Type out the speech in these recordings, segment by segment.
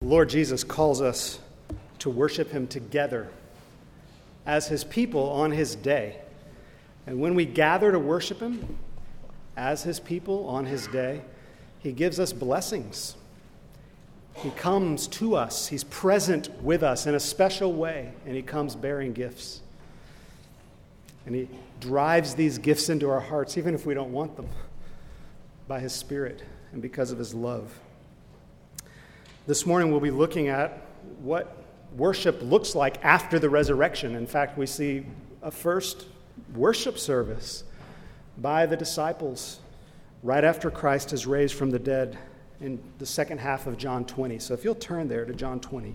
Lord Jesus calls us to worship him together as his people on his day. And when we gather to worship him as his people on his day, he gives us blessings. He comes to us. He's present with us in a special way, and he comes bearing gifts. And he drives these gifts into our hearts, even if we don't want them, by his Spirit and because of his love. This morning we'll be looking at what worship looks like after the resurrection. In fact, we see a first worship service by the disciples right after Christ is raised from the dead in the second half of John 20. So if you'll turn there to John 20.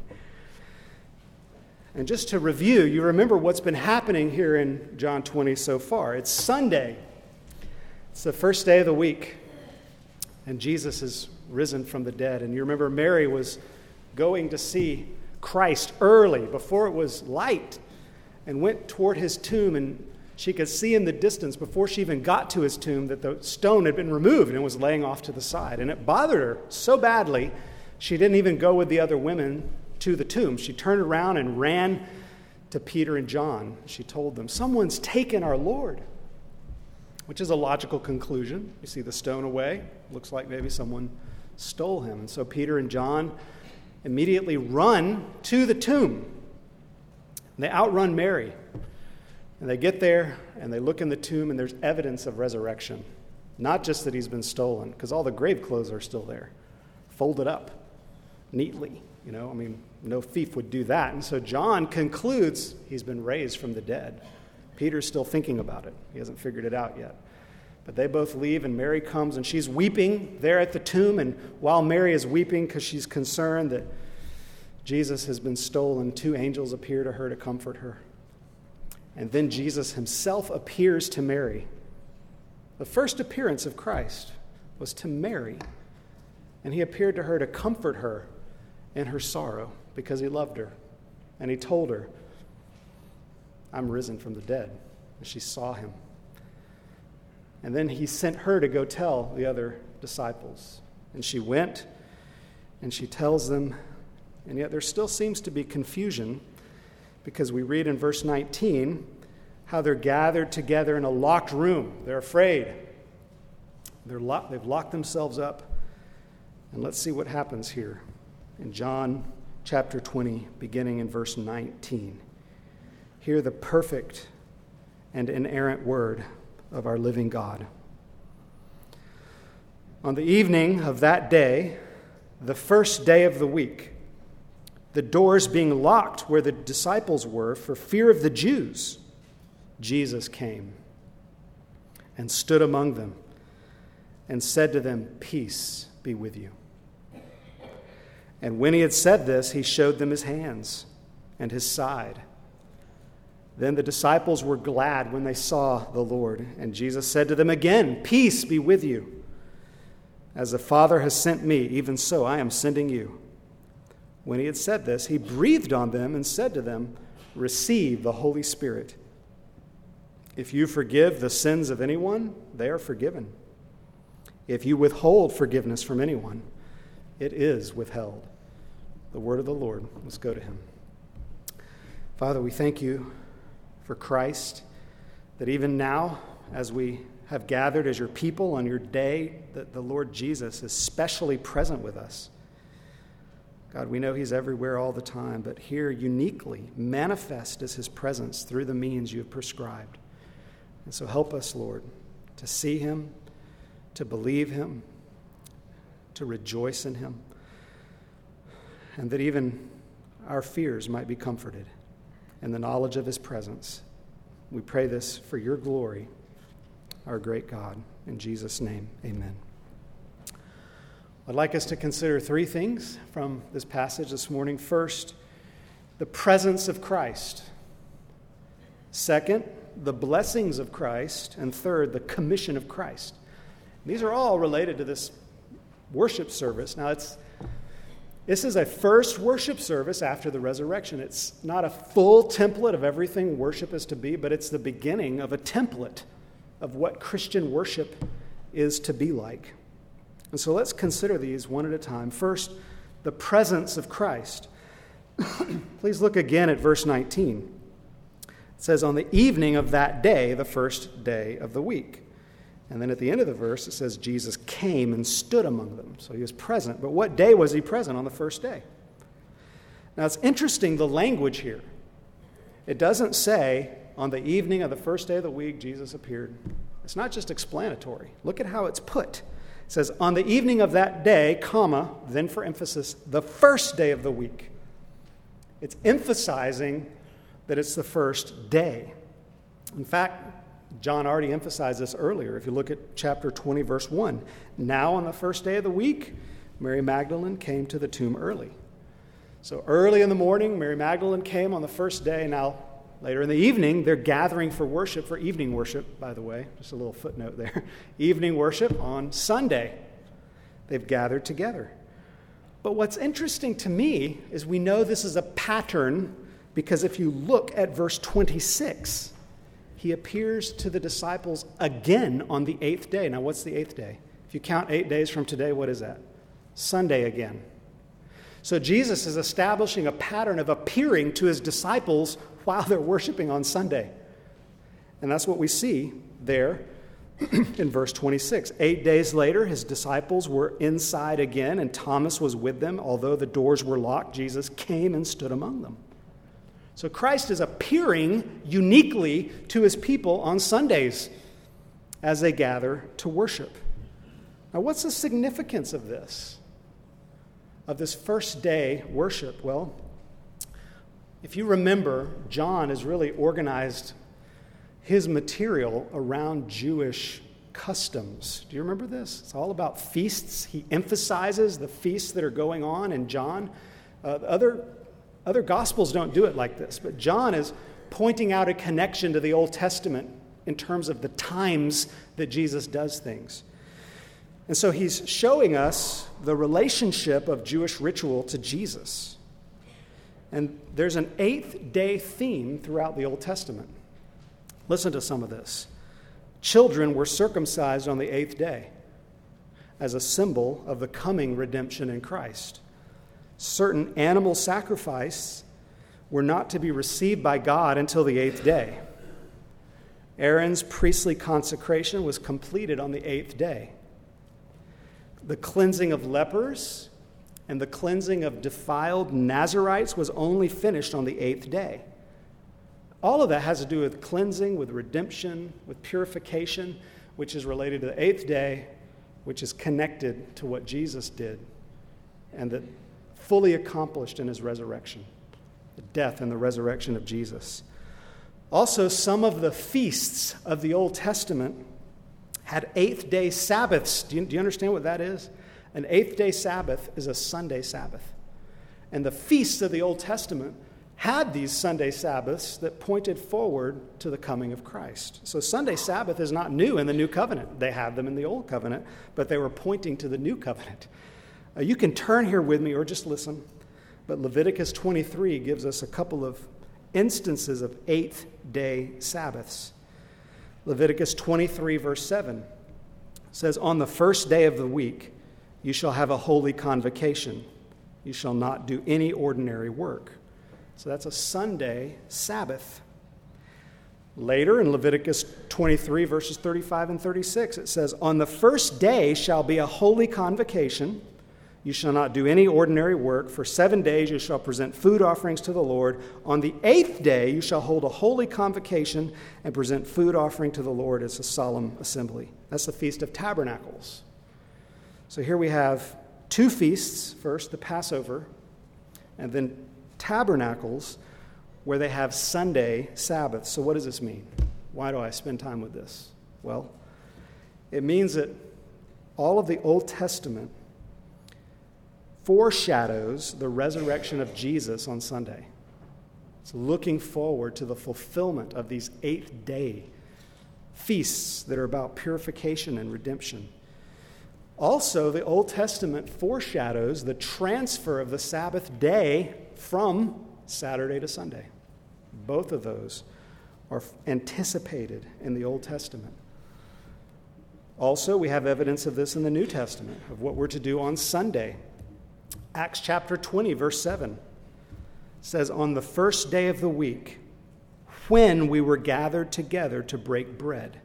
And just to review, you remember what's been happening here in John 20 so far. It's Sunday. It's the first day of the week. And Jesus is risen from the dead. And you remember Mary was going to see Christ early, before it was light, and went toward his tomb, and she could see in the distance, before she even got to his tomb, that the stone had been removed and was laying off to the side. And it bothered her so badly, she didn't even go with the other women to the tomb. She turned around and ran to Peter and John. She told them, "Someone's taken our Lord," which is a logical conclusion. You see the stone away. Looks like maybe someone stole him. And so Peter and John immediately run to the tomb. They outrun Mary. And they get there, and they look in the tomb, and there's evidence of resurrection. Not just that he's been stolen, because all the grave clothes are still there, folded up neatly. No thief would do that. And so John concludes he's been raised from the dead. Peter's still thinking about it. He hasn't figured it out yet. But they both leave, and Mary comes, and she's weeping there at the tomb. And while Mary is weeping because she's concerned that Jesus has been stolen, two angels appear to her to comfort her. And then Jesus himself appears to Mary. The first appearance of Christ was to Mary. And he appeared to her to comfort her in her sorrow because he loved her. And he told her, "I'm risen from the dead." And she saw him. And then he sent her to go tell the other disciples. And she went, and she tells them, and yet there still seems to be confusion, because we read in verse 19 how they're gathered together in a locked room. They're afraid. They've locked themselves up. And let's see what happens here in John chapter 20, beginning in verse 19. Hear the perfect and inerrant word of our living God. On the evening of that day, the first day of the week, the doors being locked where the disciples were for fear of the Jews, Jesus came and stood among them and said to them, "Peace be with you." And when he had said this, he showed them his hands and his side. Then the disciples were glad when they saw the Lord. And Jesus said to them again, "Peace be with you. As the Father has sent me, even so I am sending you." When he had said this, he breathed on them and said to them, "Receive the Holy Spirit. If you forgive the sins of anyone, they are forgiven. If you withhold forgiveness from anyone, it is withheld." The word of the Lord. Let's go to him. Father, we thank you for Christ, that even now, as we have gathered as your people on your day, that the Lord Jesus is specially present with us. God, we know he's everywhere all the time, but here uniquely manifest is his presence through the means you have prescribed. And so help us, Lord, to see him, to believe him, to rejoice in him, and that even our fears might be comforted in the knowledge of his presence. We pray this for your glory, our great God. In Jesus' name, amen. I'd like us to consider three things from this passage this morning. First, the presence of Christ. Second, the blessings of Christ. And third, the commission of Christ. These are all related to this worship service. Now, this is a first worship service after the resurrection. It's not a full template of everything worship is to be, but it's the beginning of a template of what Christian worship is to be like. And so let's consider these one at a time. First, the presence of Christ. Please look again at verse 19. It says, on the evening of that day, the first day of the week. And then at the end of the verse, it says, Jesus came and stood among them. So he was present. But what day was he present? On the first day. Now it's interesting, the language here. It doesn't say, on the evening of the first day of the week, Jesus appeared. It's not just explanatory. Look at how it's put. It says, on the evening of that day, comma, then for emphasis, the first day of the week. It's emphasizing that it's the first day. In fact, John already emphasized this earlier. If you look at chapter 20, verse 1. Now on the first day of the week, Mary Magdalene came to the tomb early. So early in the morning, Mary Magdalene came on the first day. Now, later in the evening, they're gathering for worship, for evening worship, by the way. Just a little footnote there. Evening worship on Sunday. They've gathered together. But what's interesting to me is we know this is a pattern because if you look at verse 26, he appears to the disciples again on the 8th day. Now, what's the 8th day? If you count 8 days from today, what is that? Sunday again. So Jesus is establishing a pattern of appearing to his disciples while they're worshiping on Sunday. And that's what we see there in verse 26. 8 days later, his disciples were inside again, and Thomas was with them. Although the doors were locked, Jesus came and stood among them. So Christ is appearing uniquely to his people on Sundays as they gather to worship. Now, what's the significance of this first day worship? Well, if you remember, John has really organized his material around Jewish customs. Do you remember this? It's all about feasts. He emphasizes the feasts that are going on in John. Other Gospels don't do it like this, but John is pointing out a connection to the Old Testament in terms of the times that Jesus does things. And so he's showing us the relationship of Jewish ritual to Jesus. And there's an 8th-day theme throughout the Old Testament. Listen to some of this. Children were circumcised on the 8th day as a symbol of the coming redemption in Christ. Certain animal sacrifices were not to be received by God until the 8th day. Aaron's priestly consecration was completed on the 8th day. The cleansing of lepers and the cleansing of defiled Nazarites was only finished on the 8th day. All of that has to do with cleansing, with redemption, with purification, which is related to the 8th day, which is connected to what Jesus did and that fully accomplished in his resurrection, the death and the resurrection of Jesus. Also, some of the feasts of the Old Testament had 8th-day Sabbaths. Do you understand what that is? An 8th-day Sabbath is a Sunday Sabbath. And the feasts of the Old Testament had these Sunday Sabbaths that pointed forward to the coming of Christ. So Sunday Sabbath is not new in the New Covenant. They had them in the Old Covenant, but they were pointing to the New Covenant. You can turn here with me or just listen, but Leviticus 23 gives us a couple of instances of 8th-day Sabbaths. Leviticus 23, verse 7 says, on the first day of the week, you shall have a holy convocation. You shall not do any ordinary work. So that's a Sunday Sabbath. Later in Leviticus 23, verses 35 and 36, it says, on the first day shall be a holy convocation. You shall not do any ordinary work. For 7 days you shall present food offerings to the Lord. On the 8th day you shall hold a holy convocation and present food offering to the Lord as a solemn assembly. That's the Feast of Tabernacles. So here we have 2 feasts. First, the Passover, and then Tabernacles, where they have Sunday Sabbath. So what does this mean? Why do I spend time with this? Well, it means that all of the Old Testament foreshadows the resurrection of Jesus on Sunday. It's looking forward to the fulfillment of these 8th-day feasts that are about purification and redemption. Also, the Old Testament foreshadows the transfer of the Sabbath day from Saturday to Sunday. Both of those are anticipated in the Old Testament. Also, we have evidence of this in the New Testament, of what we're to do on Sunday. Acts chapter 20, verse 7 says, on the first day of the week, when we were gathered together to break bread.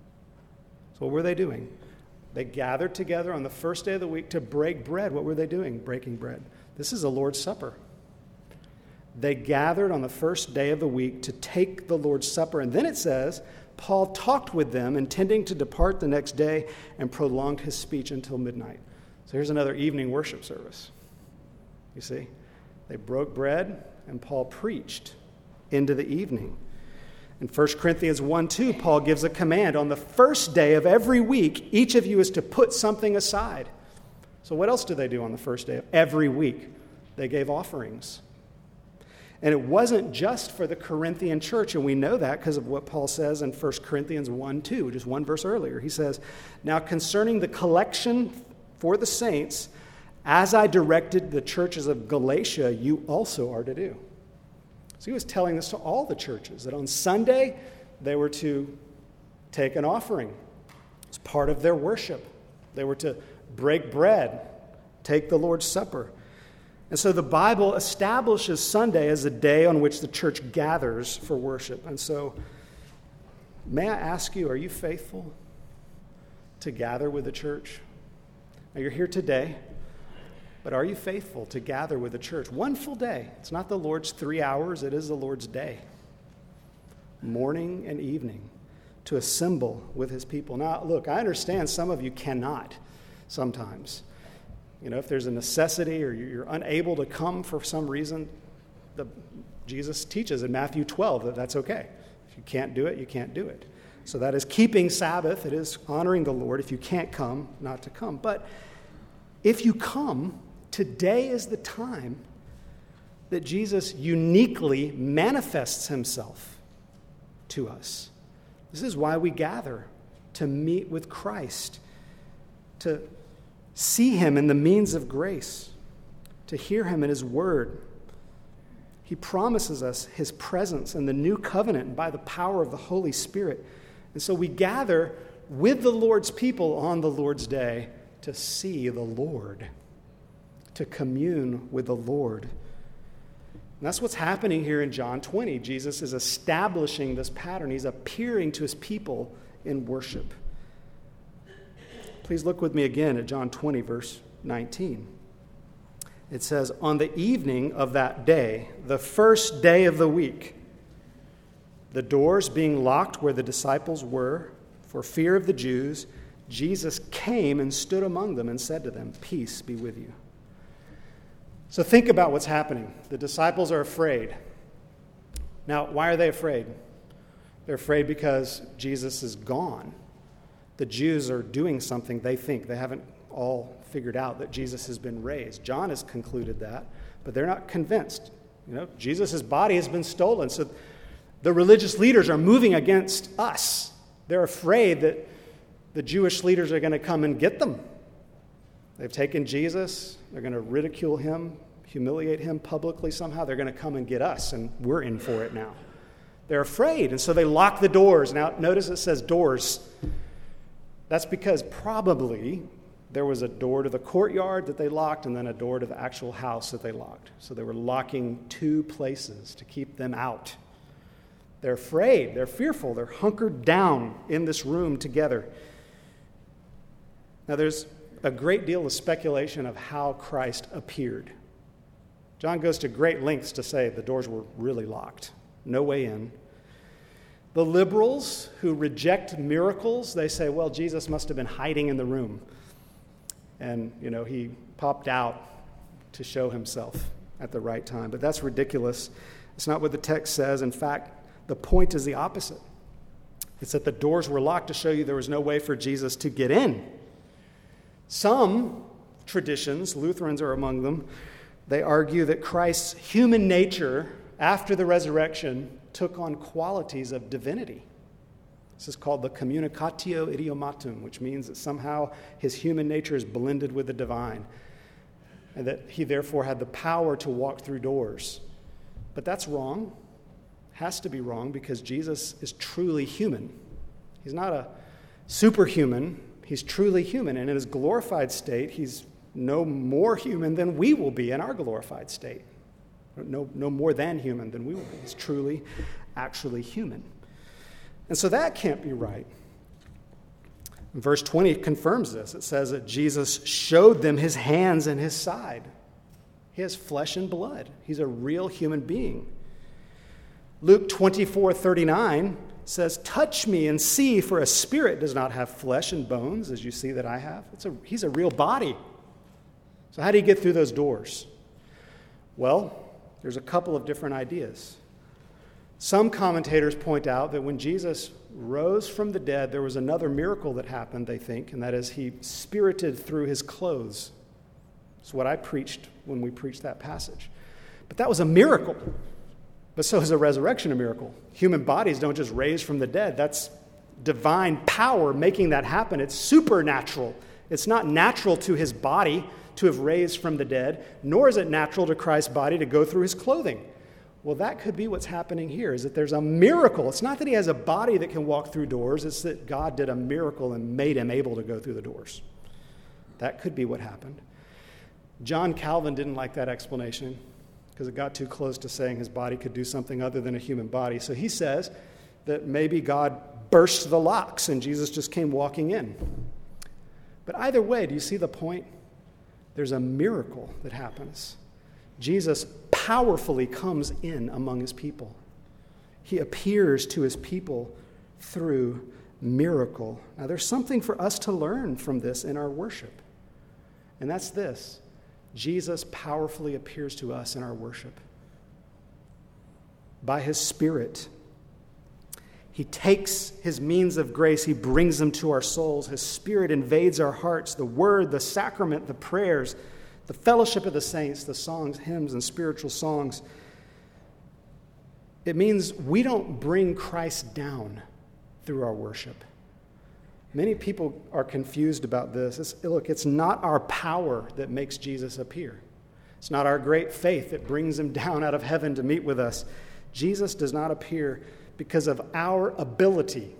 So what were they doing? They gathered together on the first day of the week to break bread. What were they doing? Breaking bread. This is a Lord's Supper. They gathered on the first day of the week to take the Lord's Supper. And then it says, Paul talked with them, intending to depart the next day, and prolonged his speech until midnight. So here's another evening worship service. You see? They broke bread, and Paul preached into the evening. In 1 Corinthians 1:2, Paul gives a command. On the first day of every week, each of you is to put something aside. So what else do they do on the first day of every week? They gave offerings. And it wasn't just for the Corinthian church, and we know that because of what Paul says in 1 Corinthians 1:2, just one verse earlier. He says, now concerning the collection for the saints, as I directed the churches of Galatia, you also are to do. So he was telling this to all the churches, that on Sunday they were to take an offering. It's part of their worship. They were to break bread, take the Lord's Supper. And so the Bible establishes Sunday as a day on which the church gathers for worship. And so, may I ask you, are you faithful to gather with the church? Now, you're here today, but are you faithful to gather with the church? One full day. It's not the Lord's 3 hours, it is the Lord's day. Morning and evening, to assemble with his people. Now, look, I understand some of you cannot sometimes. You know, if there's a necessity or you're unable to come for some reason, Jesus teaches in Matthew 12 that that's okay. If you can't do it, you can't do it. So that is keeping Sabbath. It is honoring the Lord. If you can't come, not to come. But if you come, today is the time that Jesus uniquely manifests himself to us. This is why we gather, to meet with Christ, to see him in the means of grace, to hear him in his word. He promises us his presence in the new covenant by the power of the Holy Spirit. And so we gather with the Lord's people on the Lord's day to see the Lord, to commune with the Lord. And that's what's happening here in John 20. Jesus is establishing this pattern. He's appearing to his people in worship. Please look with me again at John 20, verse 19. It says, on the evening of that day, the first day of the week, the doors being locked where the disciples were, for fear of the Jews, Jesus came and stood among them and said to them, peace be with you. So think about what's happening. The disciples are afraid. Now, why are they afraid? They're afraid because Jesus is gone. The Jews are doing something they think. They haven't all figured out that Jesus has been raised. John has concluded that, but they're not convinced. You know, Jesus' body has been stolen. So the religious leaders are moving against us. They're afraid that the Jewish leaders are going to come and get them. They've taken Jesus. They're going to ridicule him, humiliate him publicly somehow. They're going to come and get us, and we're in for it now. They're afraid, and so they lock the doors. Now, notice it says doors. That's because probably there was a door to the courtyard that they locked and then a door to the actual house that they locked. So they were locking two places to keep them out. They're afraid. They're fearful. They're hunkered down in this room together. Now, there's a great deal of speculation of how Christ appeared. John goes to great lengths to say the doors were really locked. No way in. The liberals who reject miracles, they say, well, Jesus must have been hiding in the room. And, you know, he popped out to show himself at the right time. But that's ridiculous. It's not what the text says. In fact, the point is the opposite. It's that the doors were locked to show you there was no way for Jesus to get in. Some traditions, Lutherans are among them, they argue that Christ's human nature after the resurrection took on qualities of divinity. This is called the communicatio idiomatum, which means that somehow his human nature is blended with the divine, and that he therefore had the power to walk through doors. But that's wrong. Has to be wrong because Jesus is truly human. He's not a superhuman. He's truly human, and in his glorified state, he's no more human than we will be in our glorified state. No more than human than we will be. He's truly, actually human. And so that can't be right. Verse 20 confirms this. It says that Jesus showed them his hands and his side. He has flesh and blood. He's a real human being. Luke 24:39 says, touch me and see, for a spirit does not have flesh and bones, as you see that I have. He's a real body. So how do you get through those doors? Well, there's a couple of different ideas. Some commentators point out that when Jesus rose from the dead, there was another miracle that happened, they think, and that is he spirited through his clothes. That's what I preached when we preached that passage. But that was a miracle. But so is a resurrection a miracle. Human bodies don't just raise from the dead. That's divine power making that happen. It's supernatural. It's not natural to his body to have raised from the dead, nor is it natural to Christ's body to go through his clothing. Well, that could be what's happening here, is that there's a miracle. It's not that he has a body that can walk through doors. It's that God did a miracle and made him able to go through the doors. That could be what happened. John Calvin didn't like that explanation because it got too close to saying his body could do something other than a human body. So he says that maybe God burst the locks and Jesus just came walking in. But either way, do you see the point? There's a miracle that happens. Jesus powerfully comes in among his people. He appears to his people through miracle. Now, there's something for us to learn from this in our worship. And that's this. Jesus powerfully appears to us in our worship. By his Spirit, he takes his means of grace, he brings them to our souls. His Spirit invades our hearts, the word, the sacrament, the prayers, the fellowship of the saints, the songs, hymns, and spiritual songs. It means we don't bring Christ down through our worship. Many people are confused about this. It's not our power that makes Jesus appear. It's not our great faith that brings him down out of heaven to meet with us. Jesus does not appear because of our ability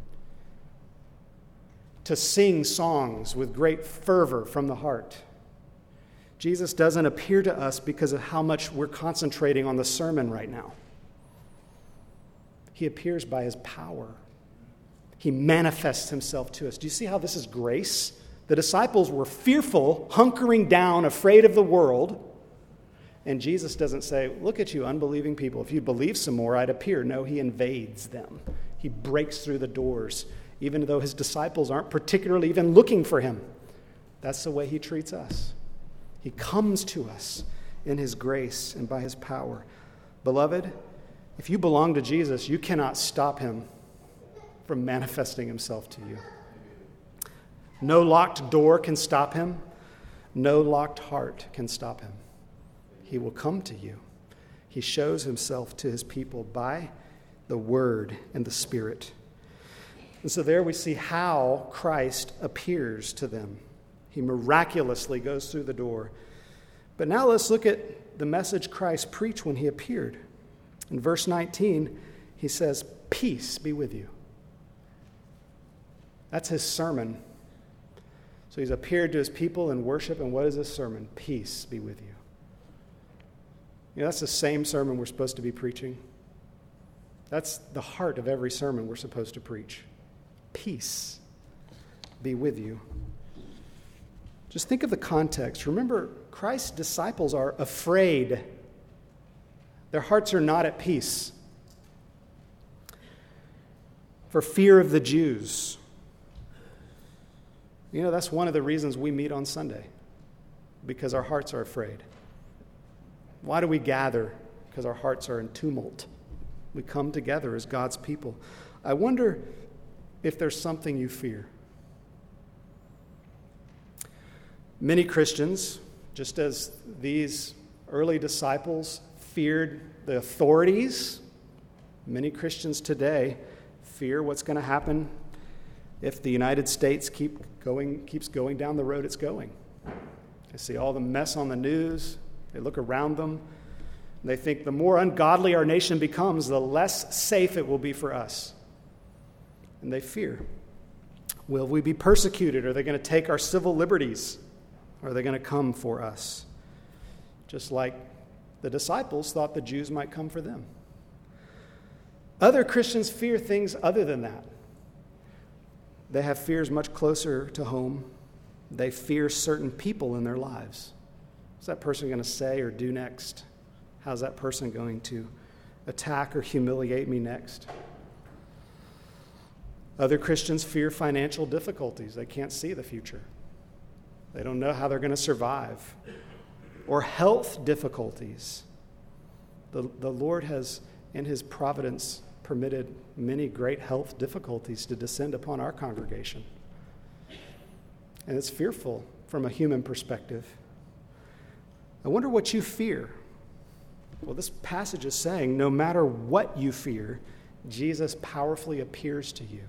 to sing songs with great fervor from the heart. Jesus doesn't appear to us because of how much we're concentrating on the sermon right now. He appears by his power. He manifests himself to us. Do you see how this is grace? The disciples were fearful, hunkering down, afraid of the world. And Jesus doesn't say, look at you unbelieving people. If you'd believe some more, I'd appear. No, he invades them. He breaks through the doors, even though his disciples aren't particularly even looking for him. That's the way he treats us. He comes to us in his grace and by his power. Beloved, if you belong to Jesus, you cannot stop him from manifesting himself to you. No locked door can stop him. No locked heart can stop him. He will come to you. He shows himself to his people by the Word and the Spirit. And so there we see how Christ appears to them. He miraculously goes through the door. But now let's look at the message Christ preached when he appeared. In verse 19, he says, peace be with you. That's his sermon. So he's appeared to his people in worship, and what is his sermon? Peace be with you. You know, that's the same sermon we're supposed to be preaching. That's the heart of every sermon we're supposed to preach. Peace be with you. Just think of the context. Remember, Christ's disciples are afraid. Their hearts are not at peace. For fear of the Jews. You know, that's one of the reasons we meet on Sunday, because our hearts are afraid. Why do we gather? Because our hearts are in tumult. We come together as God's people. I wonder if there's something you fear. Many Christians, just as these early disciples feared the authorities, many Christians today fear what's going to happen if the United States keeps going down the road it's going. They see all the mess on the news. They look around them. And they think the more ungodly our nation becomes, the less safe it will be for us. And they fear. Will we be persecuted? Are they going to take our civil liberties? Are they going to come for us? Just like the disciples thought the Jews might come for them. Other Christians fear things other than that. They have fears much closer to home. They fear certain people in their lives. What's that person going to say or do next? How's that person going to attack or humiliate me next? Other Christians fear financial difficulties. They can't see the future. They don't know how they're going to survive. Or health difficulties. The Lord has, in his providence, permitted many great health difficulties to descend upon our congregation. And it's fearful from a human perspective. I wonder what you fear. Well, this passage is saying no matter what you fear, Jesus powerfully appears to you.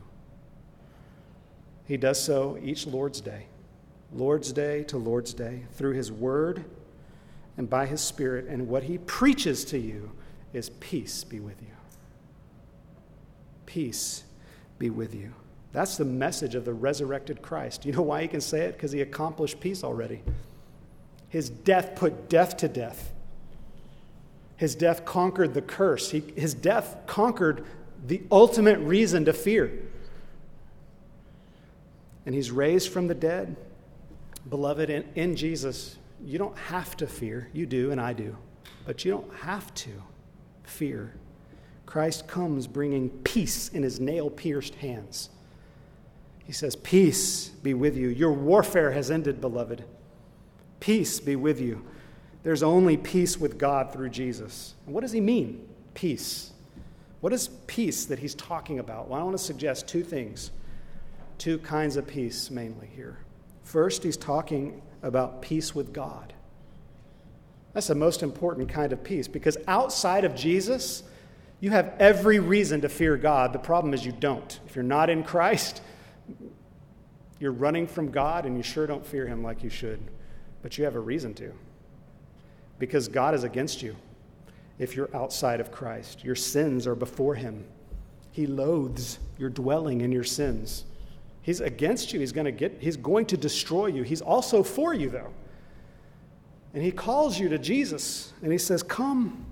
He does so each Lord's Day to Lord's Day, through his word and by his Spirit. And what he preaches to you is peace be with you. Peace be with you. That's the message of the resurrected Christ. You know why he can say it? Because he accomplished peace already. His death put death to death. His death conquered the curse. His death conquered the ultimate reason to fear. And he's raised from the dead. Beloved, in Jesus, you don't have to fear. You do, and I do. But you don't have to fear. Christ comes bringing peace in his nail-pierced hands. He says, peace be with you. Your warfare has ended, beloved. Peace be with you. There's only peace with God through Jesus. And what does he mean, peace? What is peace that he's talking about? Well, I want to suggest two things. Two kinds of peace mainly here. First, he's talking about peace with God. That's the most important kind of peace, because outside of Jesus, you have every reason to fear God. The problem is you don't. If you're not in Christ, you're running from God, and you sure don't fear him like you should. But you have a reason to, because God is against you if you're outside of Christ. Your sins are before him. He loathes your dwelling in your sins. He's against you. He's going to destroy you. He's also for you, though. And he calls you to Jesus, and he says, come.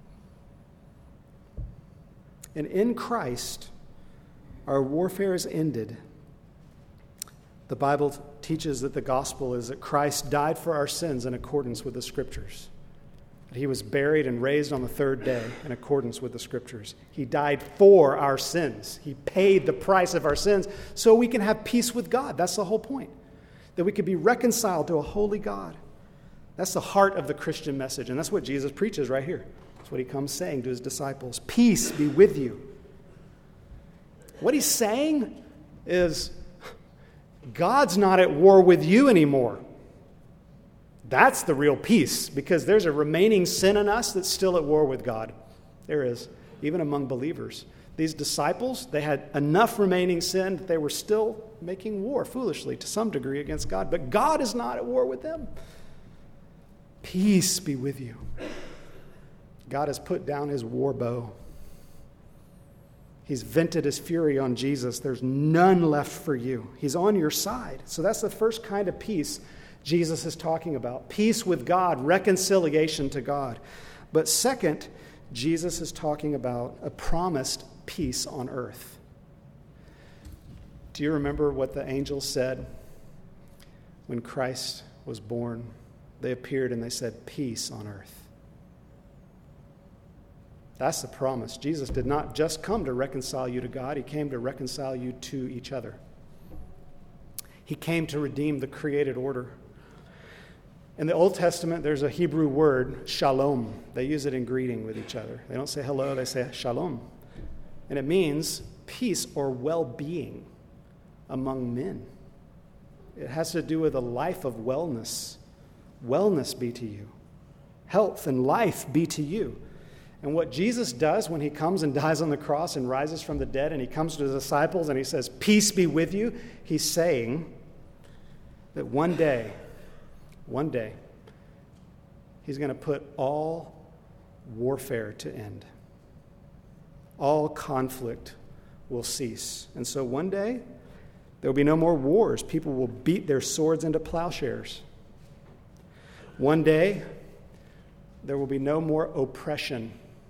And in Christ, our warfare is ended. The Bible teaches that the gospel is that Christ died for our sins in accordance with the Scriptures. That he was buried and raised on the third day in accordance with the Scriptures. He died for our sins. He paid the price of our sins so we can have peace with God. That's the whole point. That we could be reconciled to a holy God. That's the heart of the Christian message, and that's what Jesus preaches right here. That's what he comes saying to his disciples. Peace be with you. What he's saying is, God's not at war with you anymore. That's the real peace, because there's a remaining sin in us that's still at war with God. There is, even among believers. These disciples, they had enough remaining sin that they were still making war, foolishly, to some degree, against God. But God is not at war with them. Peace be with you. God has put down his war bow. He's vented his fury on Jesus. There's none left for you. He's on your side. So that's the first kind of peace Jesus is talking about. Peace with God, reconciliation to God. But second, Jesus is talking about a promised peace on earth. Do you remember what the angels said when Christ was born? They appeared and they said, peace on earth. That's the promise. Jesus did not just come to reconcile you to God. He came to reconcile you to each other. He came to redeem the created order. In the Old Testament, there's a Hebrew word, shalom. They use it in greeting with each other. They don't say hello, they say shalom. And it means peace or well-being among men. It has to do with a life of wellness. Wellness be to you. Health and life be to you. And what Jesus does when he comes and dies on the cross and rises from the dead, and he comes to his disciples and he says, peace be with you, he's saying that one day, he's going to put all warfare to end. All conflict will cease. And so one day, there will be no more wars. People will beat their swords into plowshares. One day, there will be no more oppression.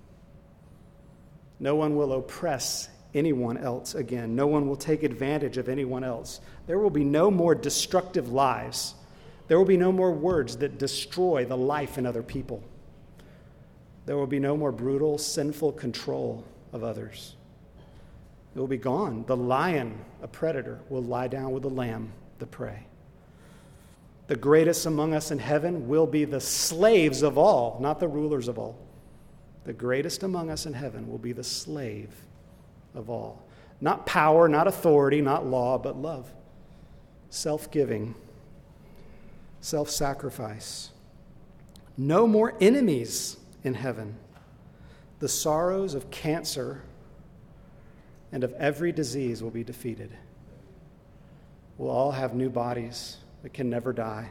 No one will oppress anyone else again. No one will take advantage of anyone else. There will be no more destructive lies. There will be no more words that destroy the life in other people. There will be no more brutal, sinful control of others. It will be gone. The lion, a predator, will lie down with the lamb, the prey. The greatest among us in heaven will be the slaves of all, not the rulers of all. The greatest among us in heaven will be the slave of all. Not power, not authority, not law, but love. Self-giving, self-sacrifice. No more enemies in heaven. The sorrows of cancer and of every disease will be defeated. We'll all have new bodies that can never die.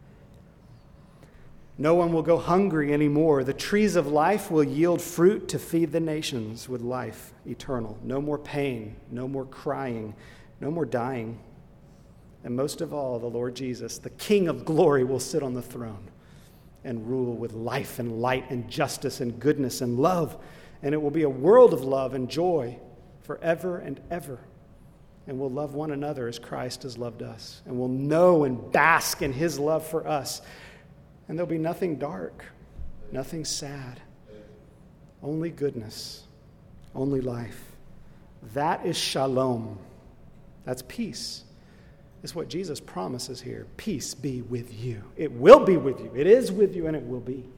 No one will go hungry anymore. The trees of life will yield fruit to feed the nations with life eternal. No more pain, no more crying, no more dying. And most of all, the Lord Jesus, the King of glory, will sit on the throne and rule with life and light and justice and goodness and love. And it will be a world of love and joy forever and ever. And we'll love one another as Christ has loved us. And we'll know and bask in his love for us. And there'll be nothing dark, nothing sad, only goodness, only life. That is shalom. That's peace. It's what Jesus promises here. Peace be with you. It will be with you. It is with you, and it will be.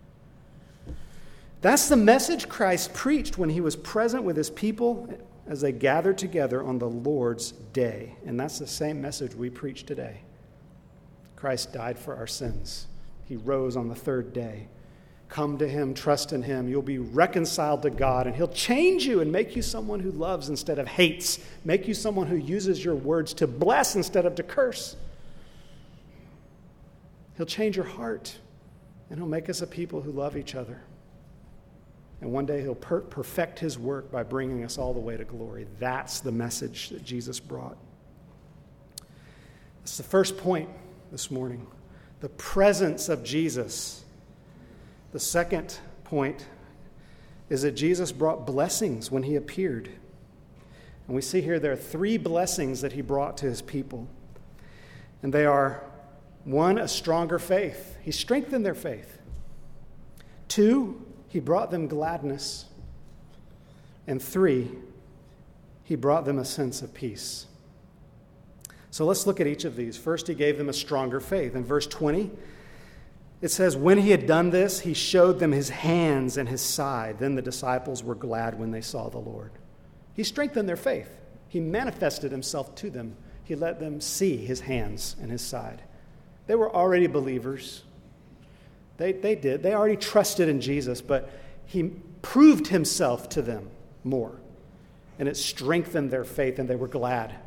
That's the message Christ preached when he was present with his people as they gathered together on the Lord's day. And that's the same message we preach today. Christ died for our sins. He rose on the third day. Come to him, trust in him. You'll be reconciled to God, and he'll change you and make you someone who loves instead of hates, make you someone who uses your words to bless instead of to curse. He'll change your heart, and he'll make us a people who love each other. And one day he'll perfect his work by bringing us all the way to glory. That's the message that Jesus brought. That's the first point this morning. The presence of Jesus. The second point is that Jesus brought blessings when he appeared. And we see here there are three blessings that he brought to his people. And they are, one, a stronger faith. He strengthened their faith. Two, he brought them gladness. And three, he brought them a sense of peace. So let's look at each of these. First, he gave them a stronger faith. In verse 20, it says, when he had done this, he showed them his hands and his side. Then the disciples were glad when they saw the Lord. He strengthened their faith. He manifested himself to them. He let them see his hands and his side. They were already believers. They did. They already trusted in Jesus, but he proved himself to them more. And it strengthened their faith, and they were glad.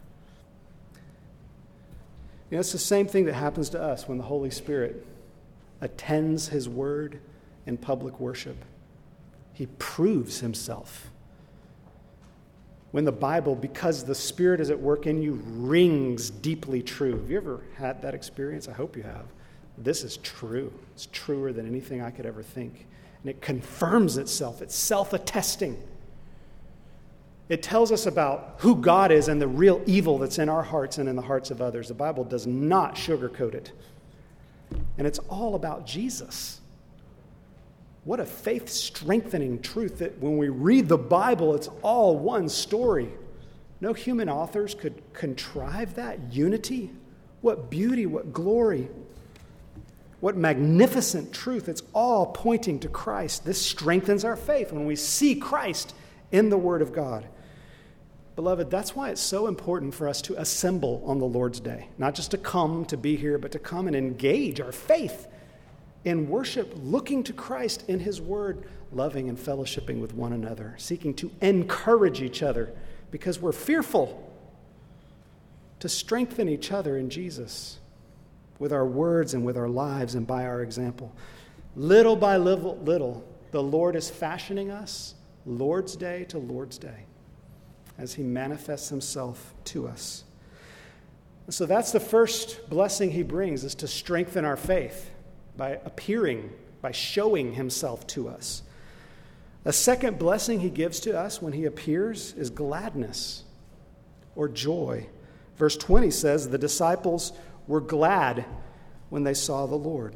You know, it's the same thing that happens to us when the Holy Spirit attends his word in public worship. He proves himself. When the Bible, because the Spirit is at work in you, rings deeply true. Have you ever had that experience? I hope you have. This is true. It's truer than anything I could ever think. And it confirms itself. It's self-attesting. It tells us about who God is and the real evil that's in our hearts and in the hearts of others. The Bible does not sugarcoat it. And it's all about Jesus. What a faith-strengthening truth that when we read the Bible, it's all one story. No human authors could contrive that unity. What beauty, what glory, what magnificent truth. It's all pointing to Christ. This strengthens our faith when we see Christ in the Word of God. Beloved, that's why it's so important for us to assemble on the Lord's Day. Not just to come to be here, but to come and engage our faith in worship, looking to Christ in his word, loving and fellowshipping with one another, seeking to encourage each other because we're fearful, to strengthen each other in Jesus with our words and with our lives and by our example. Little by little, the Lord is fashioning us Lord's Day to Lord's Day as he manifests himself to us. So that's the first blessing he brings, is to strengthen our faith. by appearing, by showing himself to us. A second blessing he gives to us when he appears is gladness or joy. Verse 20 says, the disciples were glad when they saw the Lord.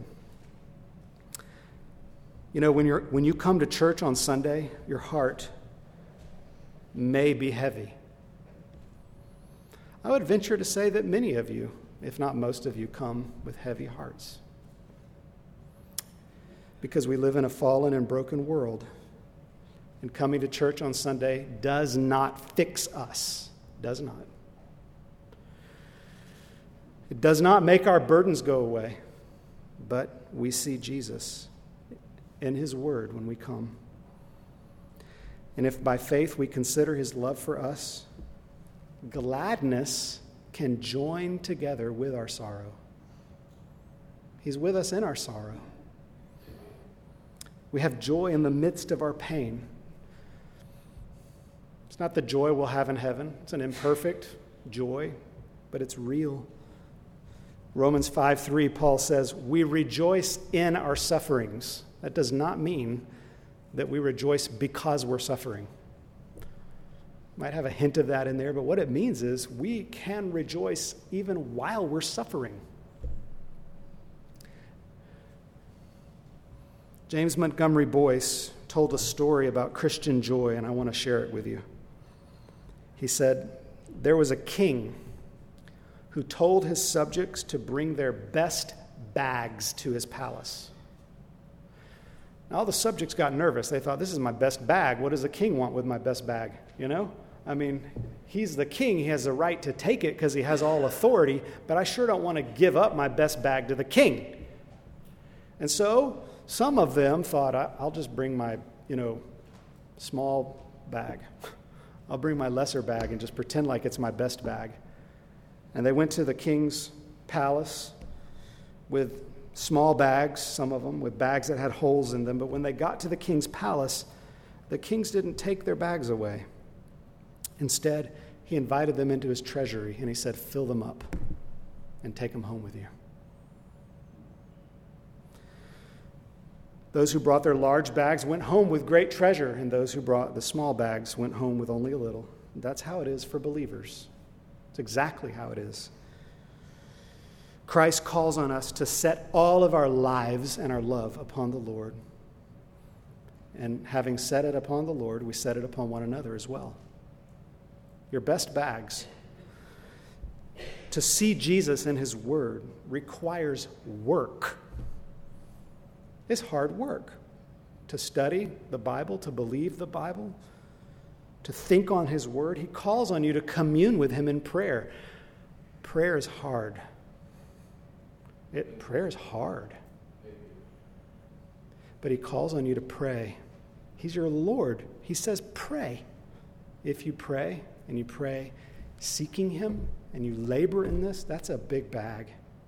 You know, when you come to church on Sunday, your heart may be heavy. I would venture to say that many of you, if not most of you, come with heavy hearts. Because we live in a fallen and broken world. And coming to church on Sunday does not fix us. Does not. It does not make our burdens go away. But we see Jesus in his word when we come. And if by faith we consider his love for us, gladness can join together with our sorrow. He's with us in our sorrow. We have joy in the midst of our pain. It's not the joy we'll have in heaven. It's an imperfect joy, but it's real. Romans 5:3, Paul says, we rejoice in our sufferings. That does not mean that we rejoice because we're suffering. Might have a hint of that in there, but what it means is we can rejoice even while we're suffering. James Montgomery Boyce told a story about Christian joy, and I want to share it with you. He said, there was a king who told his subjects to bring their best bags to his palace. Now, all the subjects got nervous. They thought, this is my best bag. What does the king want with my best bag? You know? I mean, he's the king. He has the right to take it because he has all authority, but I sure don't want to give up my best bag to the king. And so some of them thought, I'll just bring my, small bag. I'll bring my lesser bag and just pretend like it's my best bag. And they went to the king's palace with small bags, some of them, with bags that had holes in them. But when they got to the king's palace, the kings didn't take their bags away. Instead, he invited them into his treasury, and he said, fill them up and take them home with you. Those who brought their large bags went home with great treasure, and those who brought the small bags went home with only a little. That's how it is for believers. It's exactly how it is. Christ calls on us to set all of our lives and our love upon the Lord. And having set it upon the Lord, we set it upon one another as well. Your best bags. To see Jesus in his word requires work. It's hard work to study the Bible, to believe the Bible, to think on his word. He calls on you to commune with him in prayer. Prayer is hard. Prayer is hard. But he calls on you to pray. He's your Lord. He says, pray. If you pray, and you pray seeking him, and you labor in this, that's a big bag.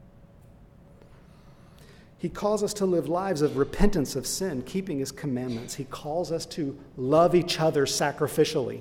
He calls us to live lives of repentance of sin, keeping his commandments. He calls us to love each other sacrificially.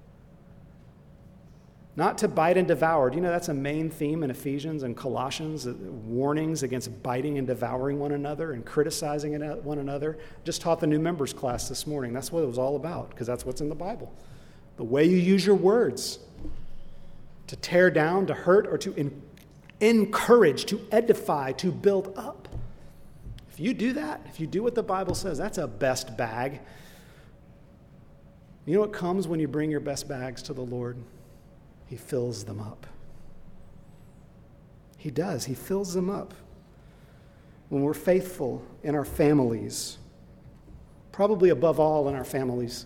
Not to bite and devour. Do you know that's a main theme in Ephesians and Colossians? Warnings against biting and devouring one another and criticizing one another. Just taught the new members class this morning. That's what it was all about, because that's what's in the Bible. The way you use your words to tear down, to hurt, or to encourage, to edify, to build up. If you do that, if you do what the Bible says, that's a best bag. You know what comes when you bring your best bags to the Lord? He fills them up. He does. He fills them up. When we're faithful in our families, probably above all in our families,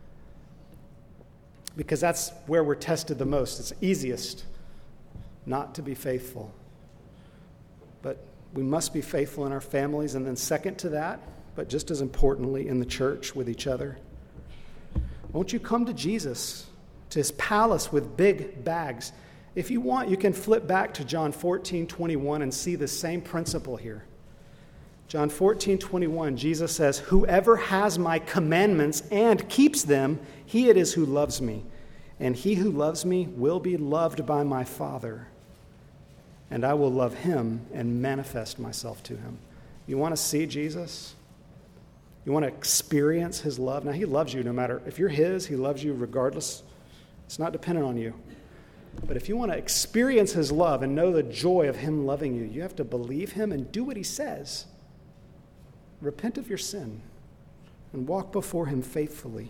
because that's where we're tested the most. It's easiest not to be faithful. But we must be faithful in our families, and then second to that, but just as importantly, in the church with each other. Won't you come to Jesus, to his palace with big bags? If you want, you can flip back to John 14:21 and see the same principle here. John 14:21, Jesus says, whoever has my commandments and keeps them, he it is who loves me. And he who loves me will be loved by my Father. And I will love him and manifest myself to him. You want to see Jesus? You want to experience his love? Now, he loves you no matter. If you're his, he loves you regardless. It's not dependent on you. But if you want to experience his love and know the joy of him loving you, you have to believe him and do what he says. Repent of your sin and walk before him faithfully.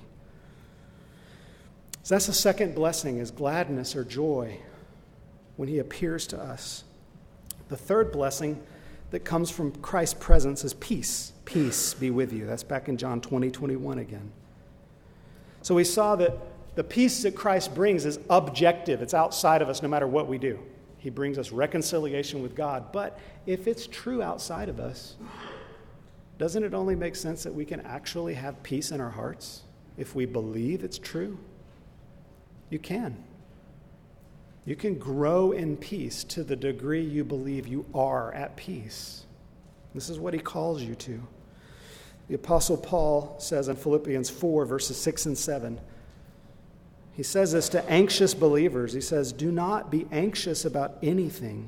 So that's the second blessing, is gladness or joy when he appears to us. The third blessing that comes from Christ's presence is peace. Peace be with you. That's back in John 20:21 again. So we saw that the peace that Christ brings is objective. It's outside of us no matter what we do. He brings us reconciliation with God. But if it's true outside of us, doesn't it only make sense that we can actually have peace in our hearts if we believe it's true? You can. You can grow in peace to the degree you believe you are at peace. This is what he calls you to. The Apostle Paul says in Philippians 4, verses 6 and 7, he says this to anxious believers. He says, do not be anxious about anything.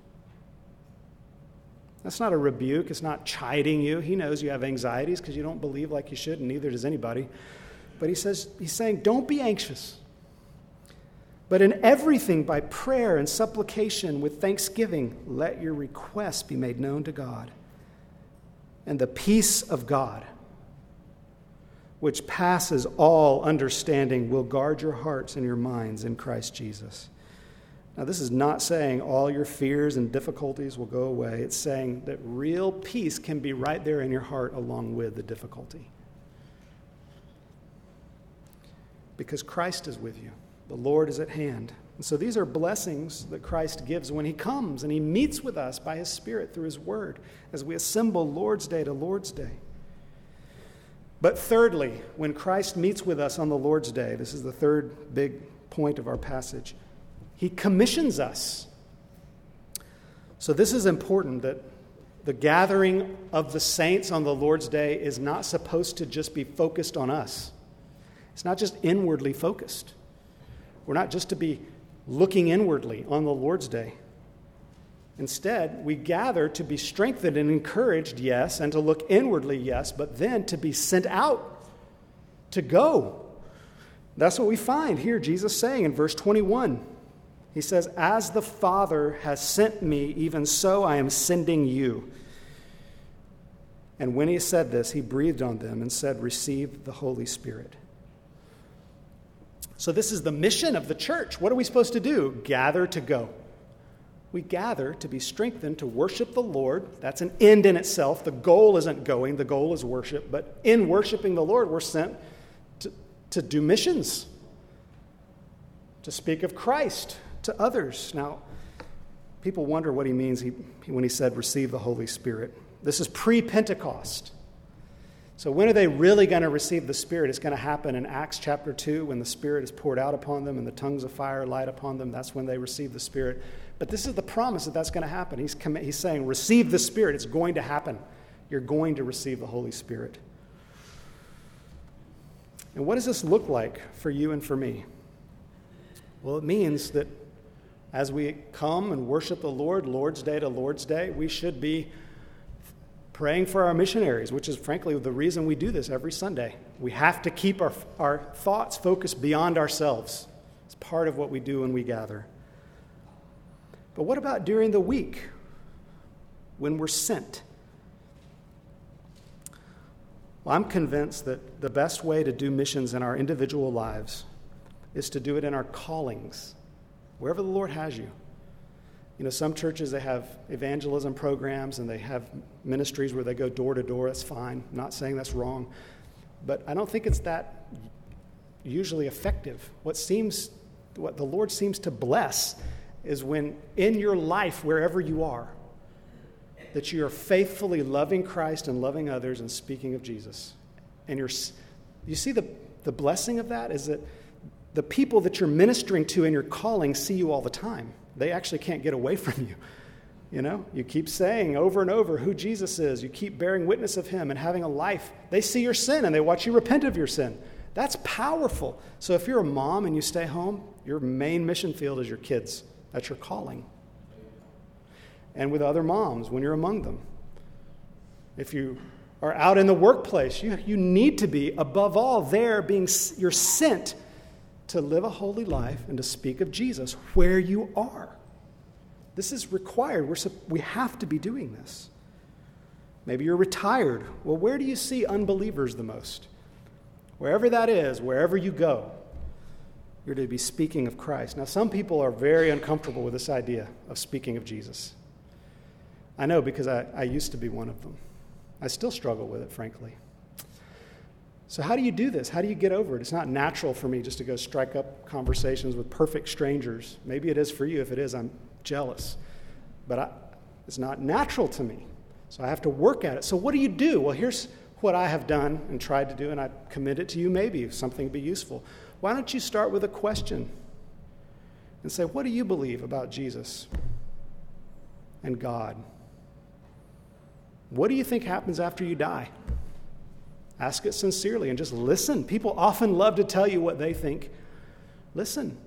That's not a rebuke. It's not chiding you. He knows you have anxieties because you don't believe like you should, and neither does anybody. But he's saying, don't be anxious. But in everything, by prayer and supplication with thanksgiving, let your requests be made known to God. And the peace of God, which passes all understanding, will guard your hearts and your minds in Christ Jesus. Now, this is not saying all your fears and difficulties will go away. It's saying that real peace can be right there in your heart along with the difficulty. Because Christ is with you. The Lord is at hand. And so these are blessings that Christ gives when he comes and he meets with us by his Spirit through his word as we assemble Lord's Day to Lord's Day. But thirdly, when Christ meets with us on the Lord's Day, this is the third big point of our passage, he commissions us. So this is important, that the gathering of the saints on the Lord's Day is not supposed to just be focused on us. It's not just inwardly focused. We're not just to be looking inwardly on the Lord's Day. Instead, we gather to be strengthened and encouraged, yes, and to look inwardly, yes, but then to be sent out, to go. That's what we find here, Jesus saying in verse 21. He says, as the Father has sent me, even so I am sending you. And when he said this, he breathed on them and said, receive the Holy Spirit. So this is the mission of the church. What are we supposed to do? Gather to go. We gather to be strengthened to worship the Lord. That's an end in itself. The goal isn't going. The goal is worship. But in worshiping the Lord, we're sent to do missions, to speak of Christ to others. Now, people wonder what he means when he said, receive the Holy Spirit. This is pre-Pentecost. So when are they really going to receive the Spirit? It's going to happen in Acts chapter 2 when the Spirit is poured out upon them and the tongues of fire light upon them. That's when they receive the Spirit. But this is the promise that that's going to happen. He's saying, receive the Spirit. It's going to happen. You're going to receive the Holy Spirit. And what does this look like for you and for me? Well, it means that as we come and worship the Lord, Lord's Day to Lord's Day, we should be praying for our missionaries, which is frankly the reason we do this every Sunday. We have to keep our thoughts focused beyond ourselves. It's part of what we do when we gather. But what about during the week when we're sent? Well, I'm convinced that the best way to do missions in our individual lives is to do it in our callings, wherever the Lord has you. You know, some churches, they have evangelism programs and they have ministries where they go door to door. That's fine. I'm not saying that's wrong. But I don't think it's that usually effective. What the Lord seems to bless is when in your life, wherever you are, that you are faithfully loving Christ and loving others and speaking of Jesus. And you see the blessing of that is that the people that you're ministering to in your calling see you all the time. They actually can't get away from you. You know, you keep saying over and over who Jesus is. You keep bearing witness of him and having a life. They see your sin and they watch you repent of your sin. That's powerful. So if you're a mom and you stay home, your main mission field is your kids. That's your calling. And with other moms when you're among them. If you are out in the workplace, you need to be, above all, you're sent to live a holy life and to speak of Jesus where you are. This is required. We have to be doing this. Maybe you're retired. Well, where do you see unbelievers the most? Wherever that is, wherever you go, you're to be speaking of Christ. Now, some people are very uncomfortable with this idea of speaking of Jesus. I know, because I used to be one of them. I still struggle with it, frankly. So how do you do this? How do you get over it? It's not natural for me just to go strike up conversations with perfect strangers. Maybe it is for you. If it is, I'm jealous. But it's not natural to me. So I have to work at it. So what do you do? Well, here's what I have done and tried to do, and I commit it to you maybe if something would be useful. Why don't you start with a question and say, what do you believe about Jesus and God? What do you think happens after you die? Ask it sincerely and just listen. People often love to tell you what they think. Listen.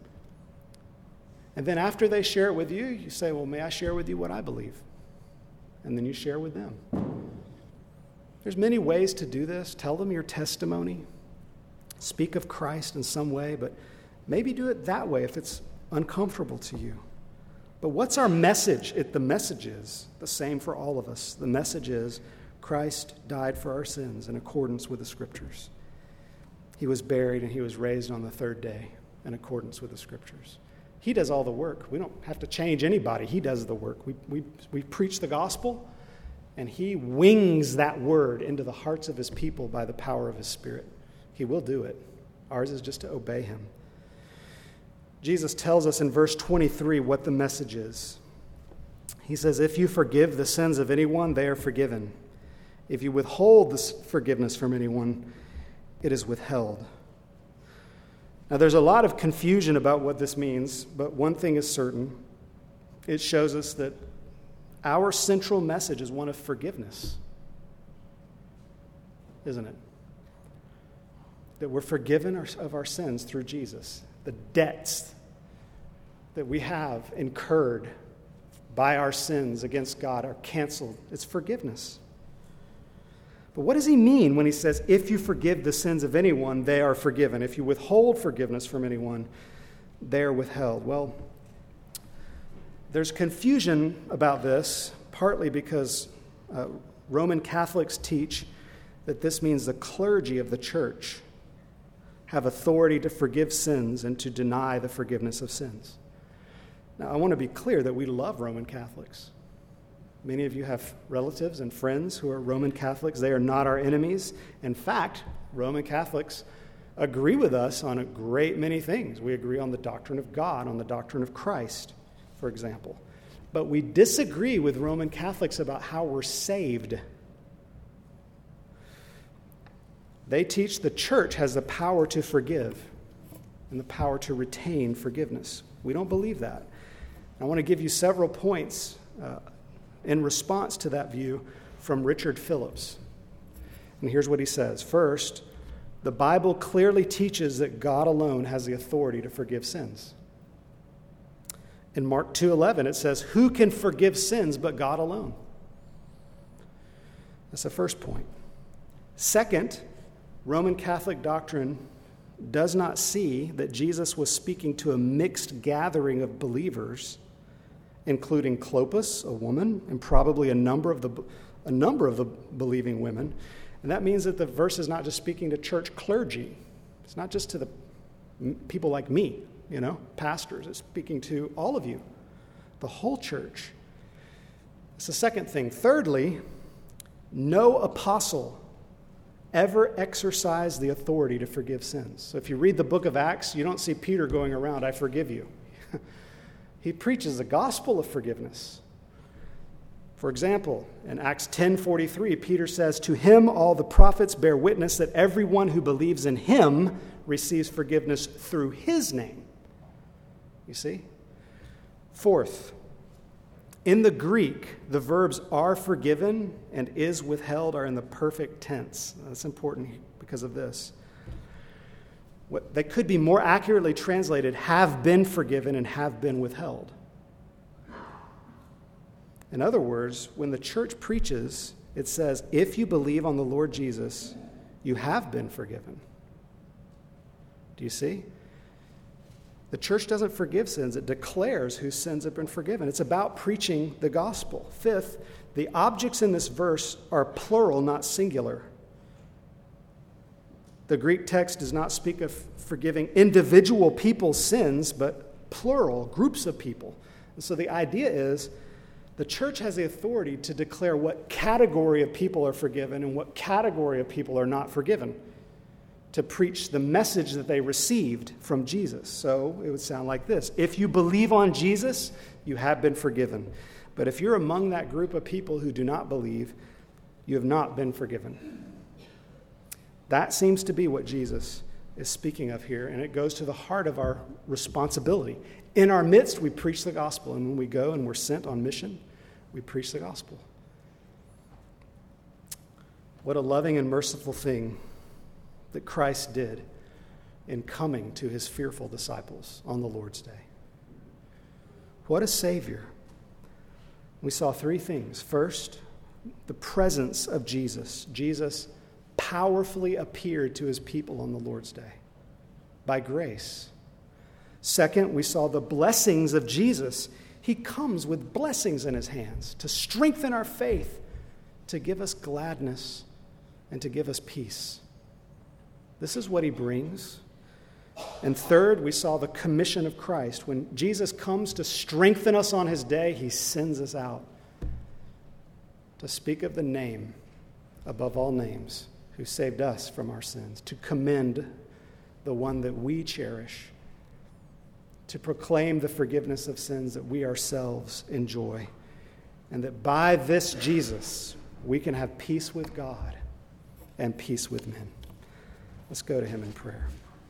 And then after they share it with you, you say, well, may I share with you what I believe? And then you share with them. There's many ways to do this. Tell them your testimony. Speak of Christ in some way, but maybe do it that way if it's uncomfortable to you. But what's our message? The message is the same for all of us. The message is Christ died for our sins in accordance with the Scriptures. He was buried and he was raised on the third day in accordance with the Scriptures. He does all the work. We don't have to change anybody. He does the work. We preach the gospel, and he wings that word into the hearts of his people by the power of his Spirit. He will do it. Ours is just to obey him. Jesus tells us in verse 23 what the message is. He says, if you forgive the sins of anyone, they are forgiven. If you withhold this forgiveness from anyone, it is withheld. Now, there's a lot of confusion about what this means, but one thing is certain. It shows us that our central message is one of forgiveness, isn't it? That we're forgiven of our sins through Jesus. The debts that we have incurred by our sins against God are canceled. It's forgiveness. But what does he mean when he says, if you forgive the sins of anyone, they are forgiven? If you withhold forgiveness from anyone, they are withheld. Well, there's confusion about this, partly because Roman Catholics teach that this means the clergy of the church have authority to forgive sins and to deny the forgiveness of sins. Now, I want to be clear that we love Roman Catholics. Many of you have relatives and friends who are Roman Catholics. They are not our enemies. In fact, Roman Catholics agree with us on a great many things. We agree on the doctrine of God, on the doctrine of Christ, for example. But we disagree with Roman Catholics about how we're saved. They teach the church has the power to forgive and the power to retain forgiveness. We don't believe that. I want to give you several points in response to that view from Richard Phillips. And here's what he says. First, the Bible clearly teaches that God alone has the authority to forgive sins. In Mark 2:11, it says, who can forgive sins but God alone? That's the first point. Second, Roman Catholic doctrine does not see that Jesus was speaking to a mixed gathering of believers, including Clopas, a woman, and probably a number of the believing women. And that means that the verse is not just speaking to church clergy. It's not just to the people like me, pastors. It's speaking to all of you, the whole church. That's the second thing. Thirdly, no apostle ever exercised the authority to forgive sins. So if you read the book of Acts, you don't see Peter going around, I forgive you. He preaches the gospel of forgiveness. For example, in Acts 10:43, Peter says, to him all the prophets bear witness that everyone who believes in him receives forgiveness through his name. You see? Fourth, in the Greek, the verbs are forgiven and is withheld are in the perfect tense. That's important because of this. They could be more accurately translated, have been forgiven and have been withheld. In other words, when the church preaches It says, if you believe on the Lord Jesus, you have been forgiven. Do you see? The church doesn't forgive sins. It declares whose sins have been forgiven. It's about preaching the gospel. Fifth, the objects in this verse are plural, not singular. The Greek text does not speak of forgiving individual people's sins, but plural, groups of people. And so the idea is the church has the authority to declare what category of people are forgiven and what category of people are not forgiven, to preach the message that they received from Jesus. So it would sound like this. If you believe on Jesus, you have been forgiven. But if you're among that group of people who do not believe, you have not been forgiven. That seems to be what Jesus is speaking of here, and it goes to the heart of our responsibility. In our midst, we preach the gospel, and when we go and we're sent on mission, we preach the gospel. What a loving and merciful thing that Christ did in coming to his fearful disciples on the Lord's day. What a Savior. We saw three things. First, the presence of Jesus. Jesus powerfully appeared to his people on the Lord's day by grace. Second, we saw the blessings of Jesus. He comes with blessings in his hands to strengthen our faith, to give us gladness, and to give us peace. This is what he brings. And third, we saw the commission of Christ. When Jesus comes to strengthen us on his day, he sends us out to speak of the name above all names who saved us from our sins, to commend the one that we cherish, to proclaim the forgiveness of sins that we ourselves enjoy, and that by this Jesus we can have peace with God and peace with men. Let's go to him in prayer.